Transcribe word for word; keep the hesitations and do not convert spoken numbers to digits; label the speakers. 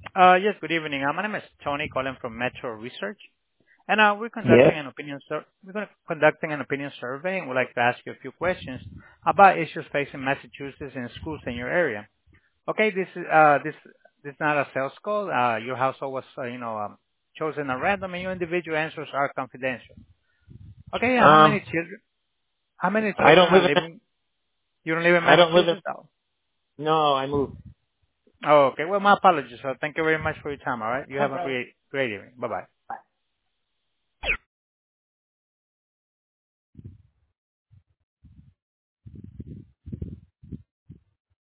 Speaker 1: Uh, yes, good evening. Uh, my name is Tony, calling from Metro Research, and uh, we're
Speaker 2: Yes.
Speaker 1: conducting an opinion sur- we're gonna- conducting an opinion survey, and we'd like to ask you a few questions about issues facing Massachusetts and schools in your area. Okay, this is uh, this this is not a sales call. Uh, your household was uh, you know um, chosen at random, and your individual answers are confidential. Okay, uh, how many
Speaker 2: Um,
Speaker 1: children? How many
Speaker 2: I
Speaker 1: children
Speaker 2: don't
Speaker 1: are
Speaker 2: live in.
Speaker 1: living? You don't live in
Speaker 2: I don't live in.
Speaker 1: Massachusetts, though.
Speaker 2: No, I moved.
Speaker 1: Oh, okay. Well, my apologies. So thank you very much for your time. All right, you
Speaker 2: No
Speaker 1: have a
Speaker 2: problem.
Speaker 1: great great evening. Bye bye.